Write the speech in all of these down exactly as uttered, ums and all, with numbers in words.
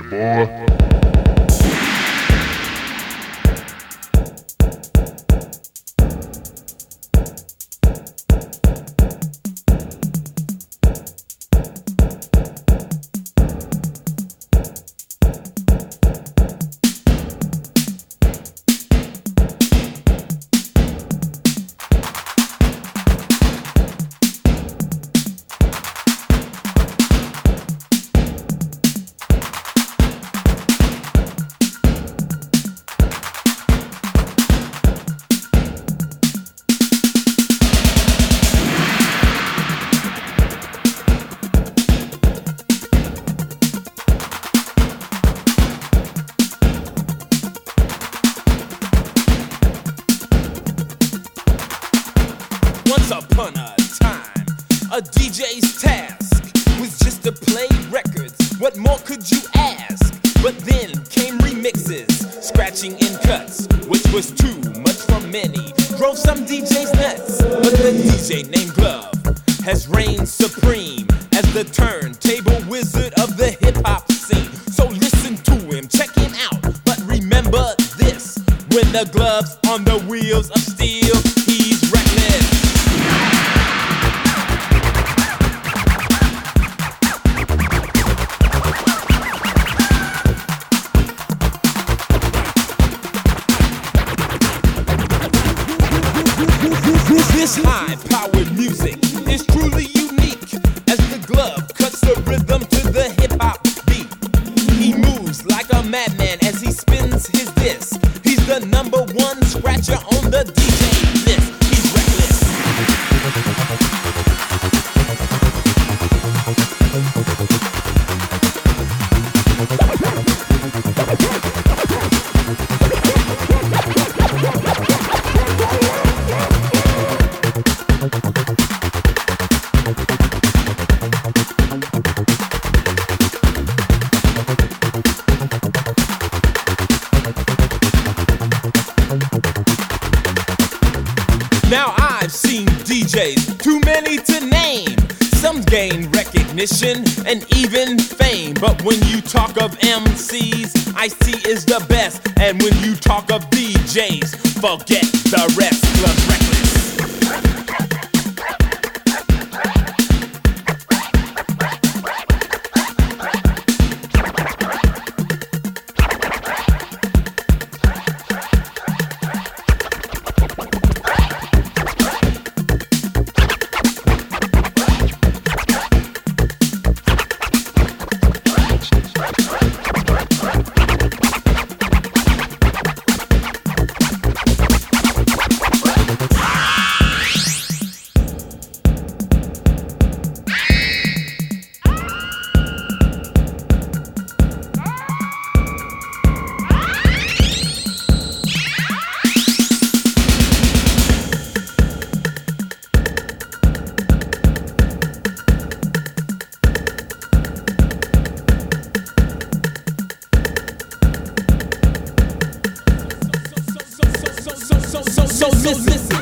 boy. Once upon a time, a D J's task was just to play records. What more could you ask? But then came remixes, scratching in cuts, which was too much for many. Drove some D Js nuts, but the D J named Glove has reigned supreme as the turntable wizard of the hip-hop scene. So listen to him, check him out, but remember this: when the glove's on the wheels of steel, he's reckless. This high-powered music is truly unique as the glove cuts the rhythm to the hip-hop beat. He moves like a madman as he spins his disc. He's the number one scratcher on the D J list. He's reckless. Now I've seen D Js, too many to name. Some gain recognition and even fame. But when you talk of M Cs, Ice-T is the best. And when you talk of D Js, forget the rest. Glove reckless. So listen.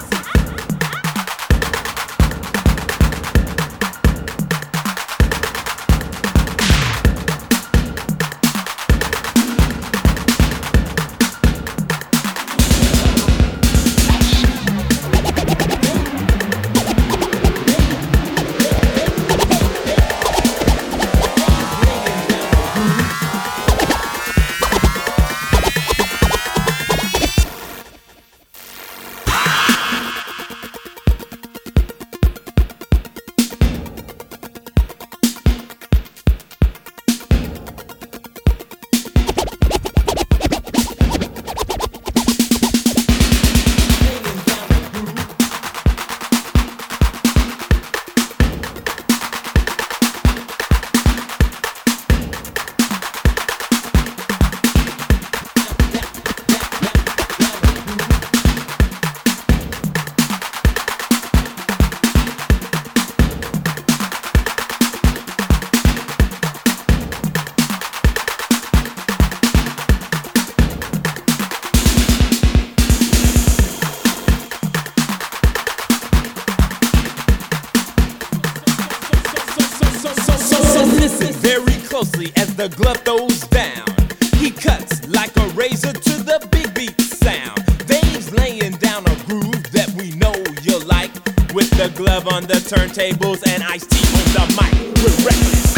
Listen very closely as the glove throws down. Razor to the big beat sound. Dave's laying down a groove that we know you'll like, with the glove on the turntables and Ice-T on the mic. We're reckless.